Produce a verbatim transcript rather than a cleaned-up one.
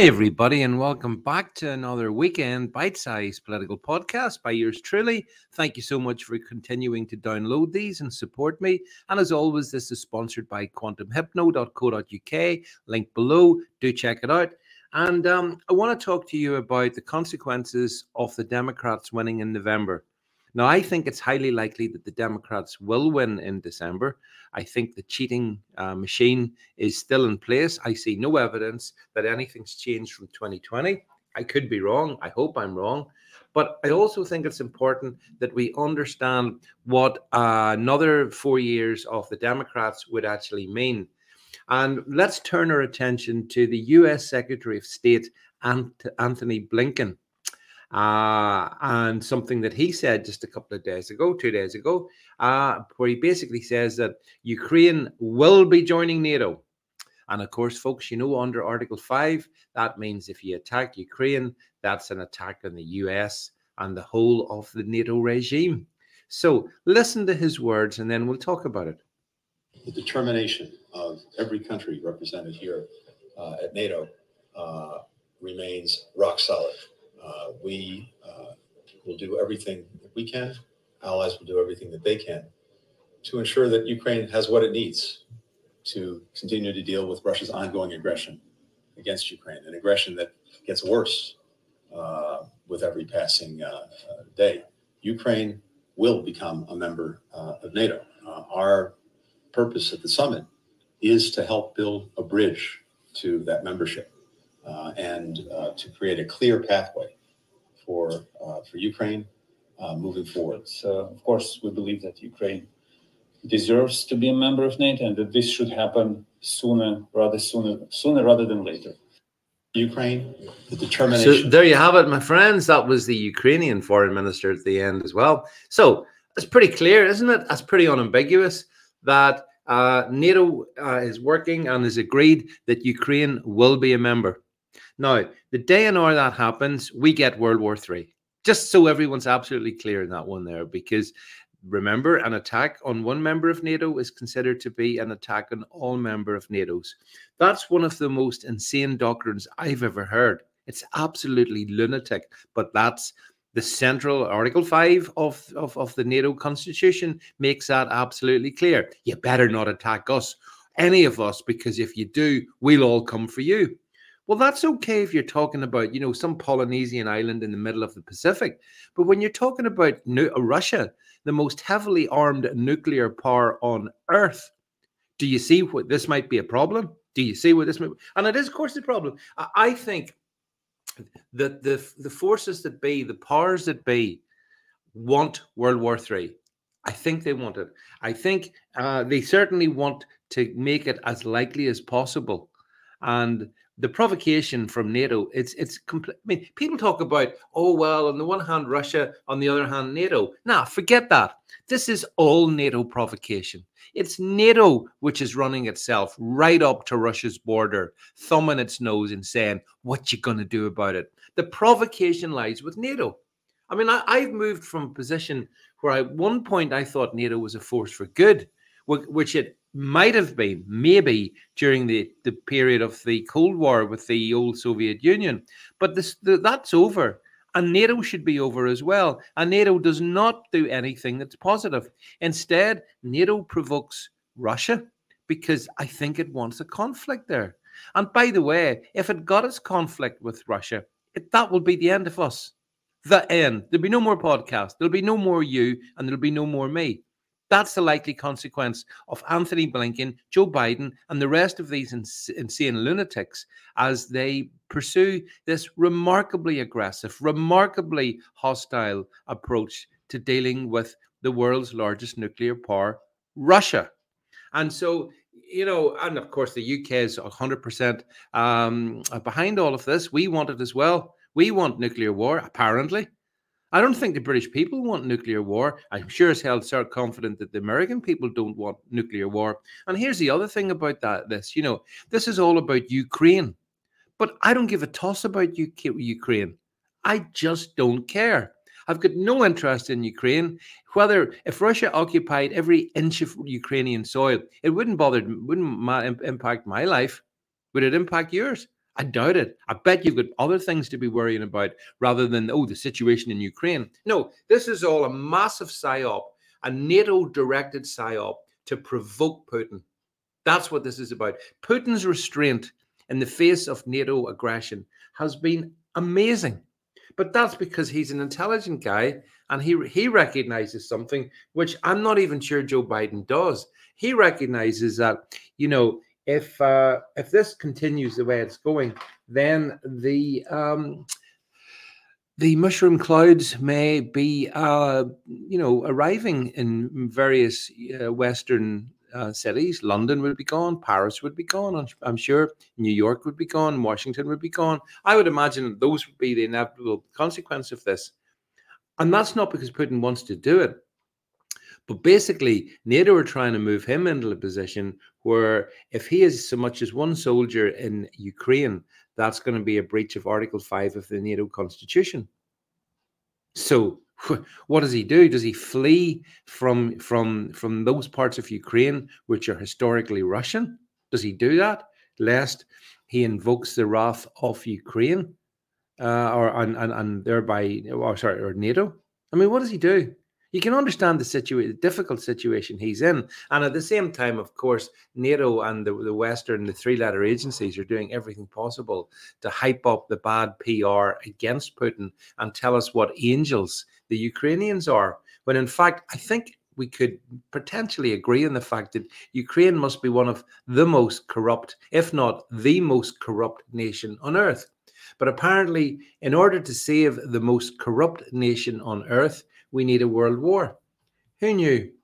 Hey, everybody, and welcome back to another weekend bite-sized political podcast by yours truly. Thank you so much for continuing to download these and support me. And as always, this is sponsored by quantum hypno dot co dot uk. Link below. Do check it out. And um, I want to talk to you about the consequences of the Democrats winning in November. Now, I think it's highly likely that the Democrats will win in December. I think the cheating uh, machine is still in place. I see no evidence that anything's changed from twenty twenty. I could be wrong. I hope I'm wrong. But I also think it's important that we understand what uh, another four years of the Democrats would actually mean. And let's turn our attention to the U S Secretary of State, Ant- Anthony Blinken. Uh, and something that he said just a couple of days ago, two days ago, uh, where he basically says that Ukraine will be joining NATO. And of course, folks, you know, under Article five, that means if you attack Ukraine, that's an attack on the U S and the whole of the NATO regime. So listen to his words and then we'll talk about it. The determination of every country represented here uh, at NATO uh, remains rock solid. Uh, we uh, will do everything that we can. Allies will do everything that they can to ensure that Ukraine has what it needs to continue to deal with Russia's ongoing aggression against Ukraine, an aggression that gets worse uh, with every passing uh, uh, day. Ukraine will become a member uh, of NATO. Uh, our purpose at the summit is to help build a bridge to that membership. Uh, and uh, to create a clear pathway for uh, for Ukraine uh, moving forward. So, of course, we believe that Ukraine deserves to be a member of NATO, and that this should happen sooner, rather sooner, sooner rather than later. Ukraine, the determination. So there you have it, my friends. That was the Ukrainian foreign minister at the end as well. So it's pretty clear, isn't it? That's pretty unambiguous that uh, NATO uh, is working and has agreed that Ukraine will be a member. Now, the day and hour that happens, we get World War Three. Just so everyone's absolutely clear in that one there, because remember, an attack on one member of NATO is considered to be an attack on all member of NATO's. That's one of the most insane doctrines I've ever heard. It's absolutely lunatic, but that's the central Article five of, of, of the NATO Constitution makes that absolutely clear. You better not attack us, any of us, because if you do, we'll all come for you. Well, that's okay if you're talking about, you know, some Polynesian island in the middle of the Pacific. But when you're talking about nu- Russia, the most heavily armed nuclear power on Earth, do you see what this might be a problem? Do you see what this might be? And it is, of course, a problem. I, I think that the, the forces that be, the powers that be, want World War Three. I think they want it. I think uh, they certainly want to make it as likely as possible. And the provocation from NATO, it's it's complete. I mean, people talk about, oh, well, on the one hand, Russia, on the other hand, NATO. Nah, forget that. This is all NATO provocation. It's NATO which is running itself right up to Russia's border, thumbing its nose and saying, what you going to do about it? The provocation lies with NATO. I mean, I, I've moved from a position where at one point I thought NATO was a force for good, which it might have been, maybe, during the, the period of the Cold War with the old Soviet Union. But this the, that's over. And NATO should be over as well. And NATO does not do anything that's positive. Instead, NATO provokes Russia because I think it wants a conflict there. And by the way, if it got its conflict with Russia, it, that will be the end of us. The end. There'll be no more podcast. There'll be no more you, and there'll be no more me. That's the likely consequence of Anthony Blinken, Joe Biden, and the rest of these ins- insane lunatics as they pursue this remarkably aggressive, remarkably hostile approach to dealing with the world's largest nuclear power, Russia. And so, you know, and of course, the U K is one hundred percent um, behind all of this. We want it as well. We want nuclear war, apparently. I don't think the British people want nuclear war. I'm sure as hell so confident that the American people don't want nuclear war. And here's the other thing about that, this, you know, this is all about Ukraine. But I don't give a toss about U K, Ukraine. I just don't care. I've got no interest in Ukraine. Whether if Russia occupied every inch of Ukrainian soil, it wouldn't bother, wouldn't ma- impact my life. Would it impact yours? I doubt it. I bet you've got other things to be worrying about rather than, oh, the situation in Ukraine. No, this is all a massive psyop, a NATO-directed psyop to provoke Putin. That's what this is about. Putin's restraint in the face of NATO aggression has been amazing. But that's because he's an intelligent guy, and he, he recognizes something which I'm not even sure Joe Biden does. He recognizes that, you know, if uh, if this continues the way it's going, then the um, the mushroom clouds may be, uh, you know, arriving in various uh, Western uh, cities. London would be gone, Paris would be gone, I'm, I'm sure. New York would be gone, Washington would be gone. I would imagine those would be the inevitable consequence of this. And that's not because Putin wants to do it. But basically, NATO are trying to move him into a position where if he is so much as one soldier in Ukraine, that's going to be a breach of Article five of the NATO Constitution. So what does he do? Does he flee from, from, from those parts of Ukraine which are historically Russian? Does he do that, lest he invokes the wrath of Ukraine uh, or and, and, and thereby, or sorry, or NATO? I mean, what does he do? You can understand the situation, the difficult situation he's in. And at the same time, of course, NATO and the, the Western, the three-letter agencies are doing everything possible to hype up the bad P R against Putin and tell us what angels the Ukrainians are. When in fact, I think we could potentially agree on the fact that Ukraine must be one of the most corrupt, if not the most corrupt nation on earth. But apparently, in order to save the most corrupt nation on earth, we need a world war. Who knew?